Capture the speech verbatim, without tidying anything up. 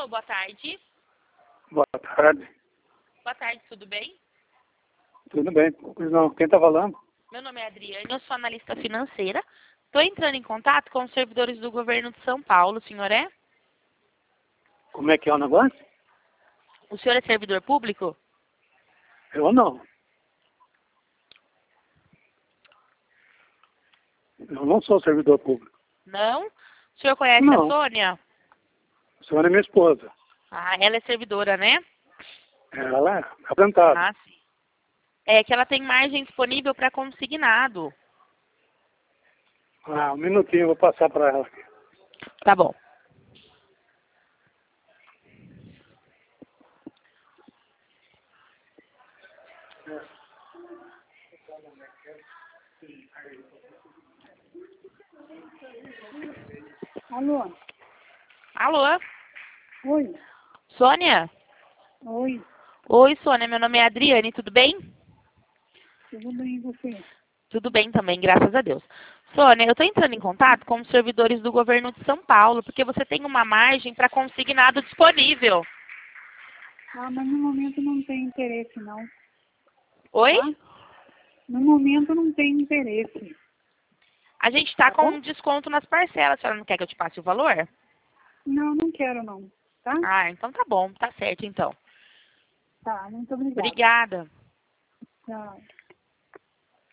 Alô, boa tarde. Boa tarde. Boa tarde, tudo bem? Tudo bem? Não, quem está falando? Meu nome é Adriane, eu sou analista financeira. Estou entrando em contato com os servidores do governo de São Paulo. O senhor é? Como é que é o negócio? O senhor é servidor público? Eu não. Eu não sou servidor público. Não? O senhor conhece Não. a Sônia? A senhora é minha esposa. Ah, ela é servidora, né? Ela é apresentada. Ah, sim. É que ela tem margem disponível para consignado. Ah, um minutinho, eu vou passar para ela aqui. Tá bom. Alô? Alô? Oi? Sônia? Oi? Oi, Sônia. Meu nome é Adriane, tudo bem? Tudo bem e você? Tudo bem também, graças a Deus. Sônia, eu estou entrando em contato com os servidores do governo de São Paulo, porque você tem uma margem para consignado disponível. Ah, mas no momento não tem interesse, não. Oi? Tá? No momento não tem interesse. A gente está Tá com bom? um desconto nas parcelas. A senhora não quer que eu te passe o valor? Não, não quero, não. Tá? Ah, então tá bom. Tá certo, então. Tá, muito obrigada. Obrigada. Tchau.